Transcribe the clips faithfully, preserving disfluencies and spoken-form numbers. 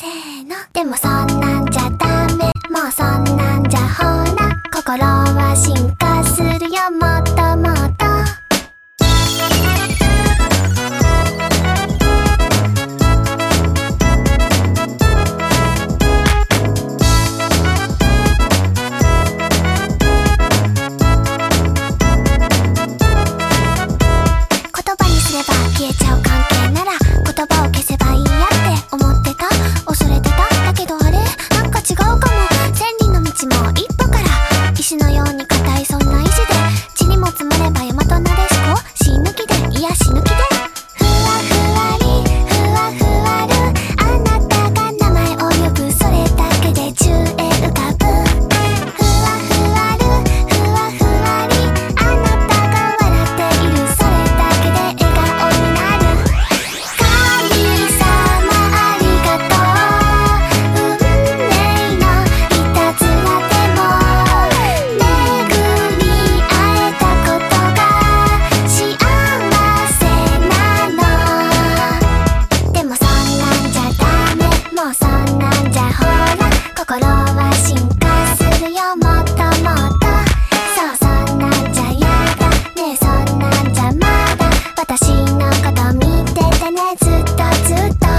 せーの。でもそんなんじゃダメ、もうそんなんじゃほら心は進化するよ、もっともっと。言葉にすれば消えちゃう関係なら言葉を消せばいいやって思ってた、恐れてた。だけどあれなんか違うかも。千里の道も一歩から、石のように硬いそんな意志で、地にも積もれば大和なでしこ、死ぬ気で、いや死ぬ気で。ふわふわりふわふわる、あなたが名前を呼ぶ、それだけで宙へ浮かぶ。ふわふわるふわふわり、あなたが笑っている、それだけで笑顔になる。神様ありがとう、運命のいたずらでも巡り会えたことが幸せなの。でもそんなんじゃダメ、もうそんなんじゃほら心は進化するよ、もっともっと。そう、そんなんじゃやだねえ、そんなんじゃまだ私のこと見ててね、ずっとずっと。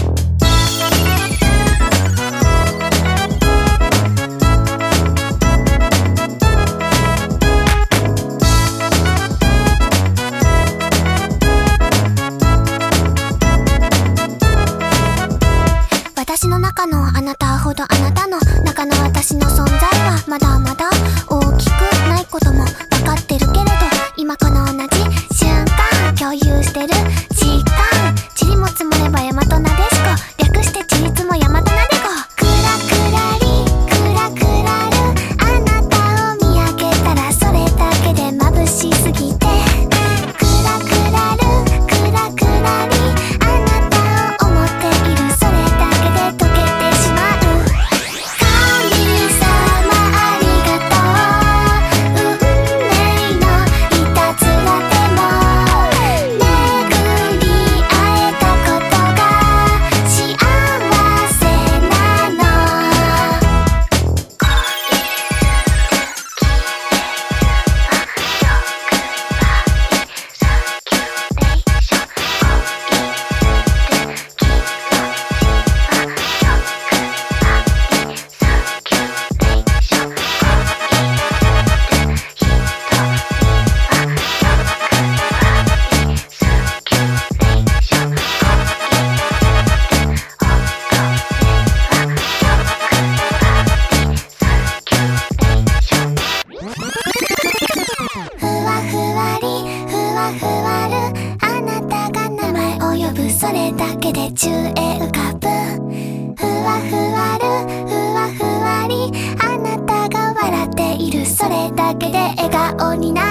私の中のあなたほどあなたの中の私の存在はまだまだ大きくないことも分かってるけれど、今この同じ瞬間共有してる時間、塵も積もれば大和なでしこ、略してちいつも大和なでこ。クラクラリクラクラる、あなたを見上げたらそれだけで眩しすぎて。クラクラるクラクラリ、あなたを思っている、それだけで溶けてしまう。神様ありがとう、運命のいたずらでも巡り会えたことが幸せなの。ふわふわりふわふわる、あなたが名前を呼ぶ、それだけで宙へ浮かぶ。ふわふわるふわふわり、あなたが笑っている、それだけで笑顔になる。